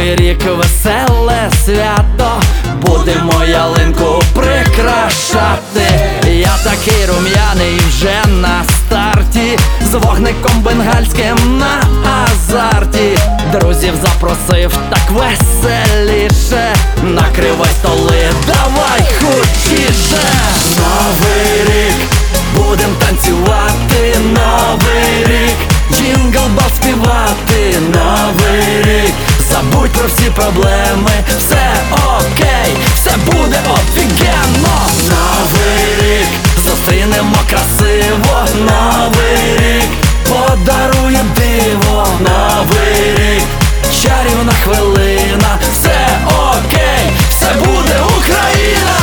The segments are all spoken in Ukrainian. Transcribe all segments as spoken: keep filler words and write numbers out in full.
Новий рік, веселе свято, будемо ялинку прикрашати. Я такий рум'яний вже на старті, з вогником бенгальським на азарті. Друзів запросив так веселіше, накривай столи, давай хутчіше. Новий рік, будем танцювати, новий рік, джингл-бел співати, новий рік. Забудь про всі проблеми, все окей, все буде офігенно. Новий рік, зустрінемо красиво, новий рік, подарує диво, новий рік, чарівна хвилина, все окей, все буде Україна.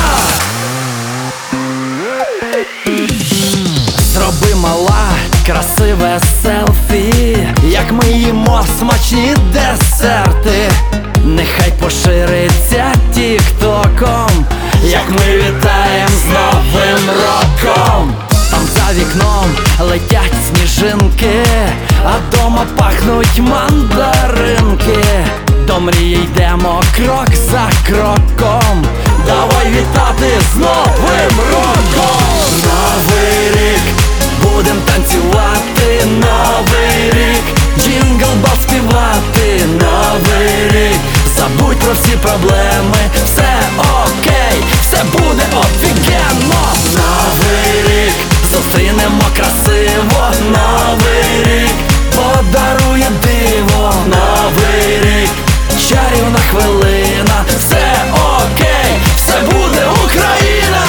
Зроби, мала, красиве селфі, як ми їмо смачні десерти. Нехай пошириться тік-током, як ми вітаєм з Новим роком. Там за вікном летять сніжинки, а дома пахнуть мандаринки. До мрії йдемо крок за кроком, давай вітати з Новим роком. Новий рік, будем танцювати, новий рік, джингл-бел співати, новий рік. Забудь про всі проблеми, все окей, все буде офігенно. Новий рік, зустрінемо красиво, новий рік, подарує диво, новий рік, чарівна хвилина, все окей, все буде Україна.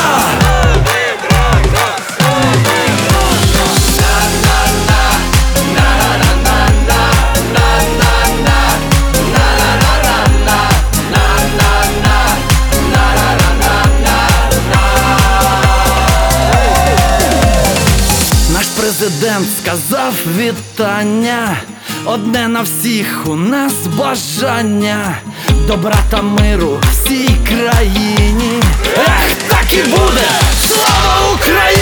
Президент сказав вітання, одне на всіх у нас бажання, добра та миру всій країні. Ех, так і буде! Слава Україні!